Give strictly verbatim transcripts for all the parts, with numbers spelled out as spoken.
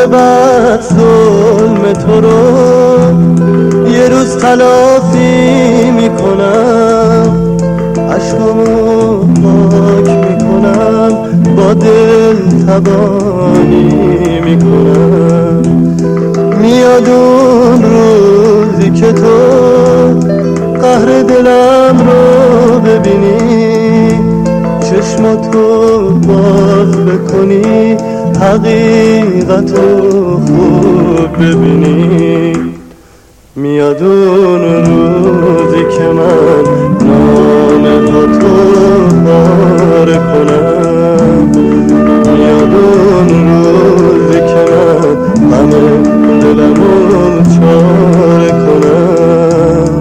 به بعد ظلم تو رو یه روز تلافی میکنم، عشقامو پاک میکنم، با دل تبانی میکنم. میاد اون روزی که تو قهر دلم رو ببینی، چشماتو باز بکنی، حقیقتو خوب ببینی. میاد اون روزی که من نامه ها تو پاره کنم، میاد اون روزی که من غم دلمو چاره کنم.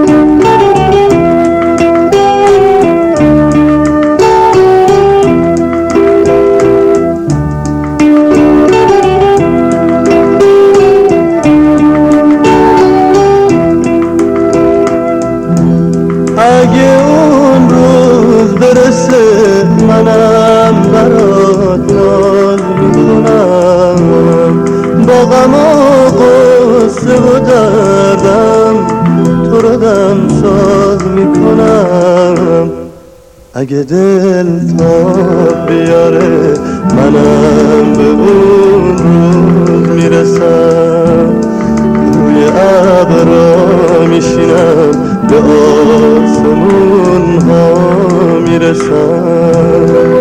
اگه اون روز برسه منم برات ناز میکنم، با غم و غصه و دردم تو رو دم ساز میکنم. اگه دل تاب بیاره منم به اون روز میرسم، روی ابرا میشینم، به آسمون ها میرسم.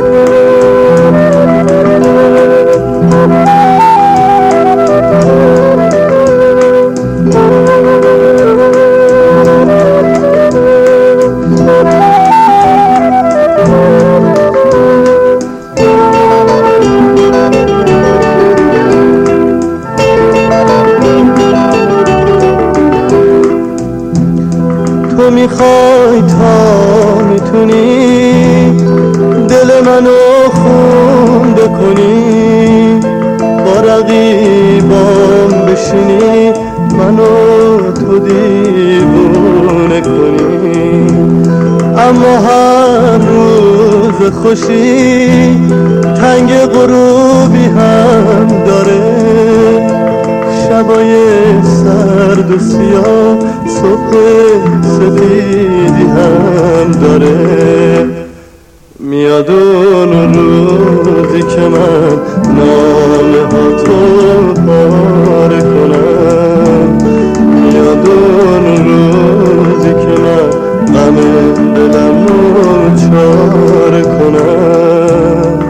تو میخوای تا میتونی دل منو خونده کنی، با رقیبام بشینی، منو تو دیوونه کنی. اما هر روز خوشی تنگ غروبی هم داره، شبای سرد و سیاه صبح سفیدی هم داره. میاد اون روزی که من نامه ها تو پاره کنم، میاد اون روزی که من غم دلم رو چاره کنم.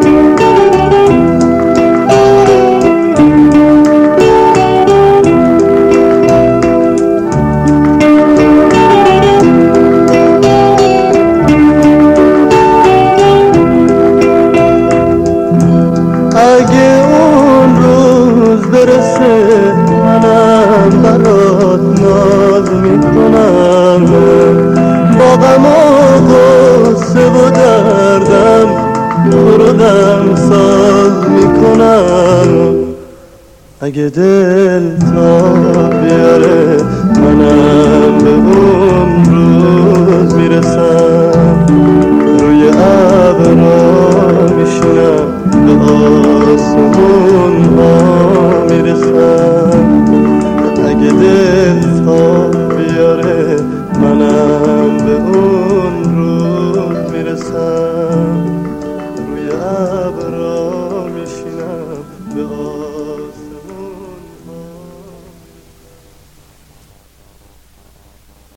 اگه اون روز برسه منم برات ناز میکنم، با غم و غصه و دردم تو رو دم ساز میکنم. اگه دل تا بیاره